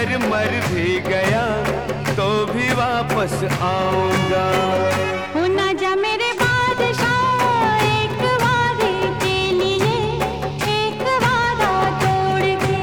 अगर मर भी गया तो भी वापस आऊंगा। हो ना जा मेरे बादशाह एक वादे के लिए, एक वादा तोड़ के।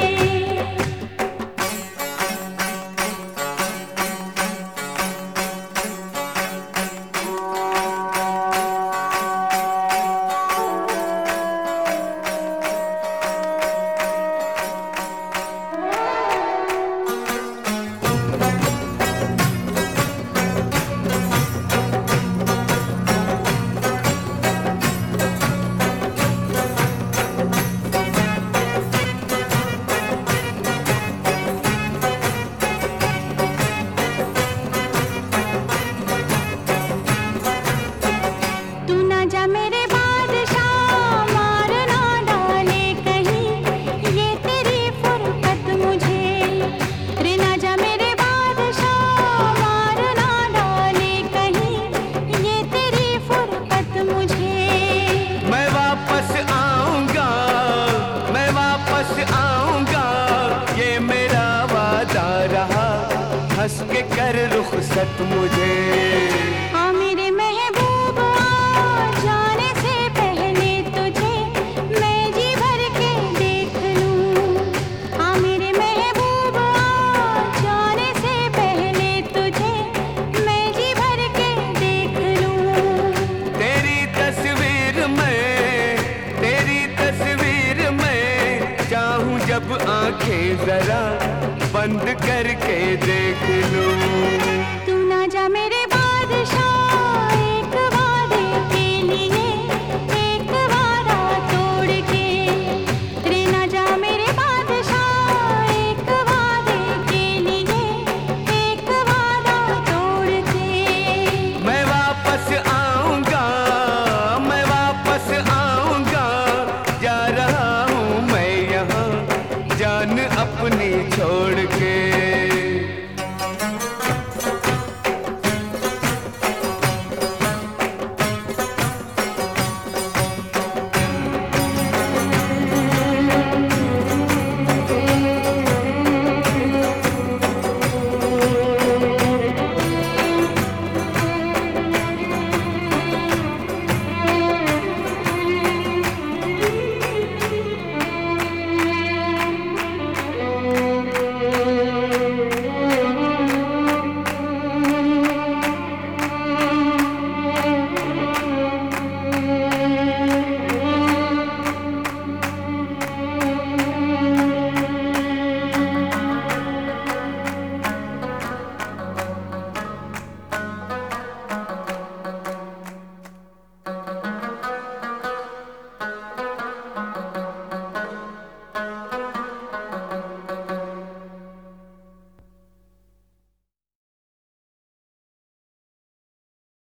हंस के कर रुखसत मुझे। आ मेरे महबूब आ जाने से पहले तुझे मैं जी भर के देख लूं। आ मेरे महबूब आ जाने से पहले तुझे मैं जी भर के देख लूं। तेरी तस्वीर में चाहूं जब आंखें जरा बंद करके देख लूं। तू ना जा मेरे बादशाह एक वादे के लिए, एक वादा तोड़ के। रे ना जा मेरे बादशाह एक वादे के लिए, एक वादा तोड़ के। मैं वापस आऊंगा, मैं वापस आऊंगा, जा रहा हूँ मैं यहाँ जान अपनी छोड़ के।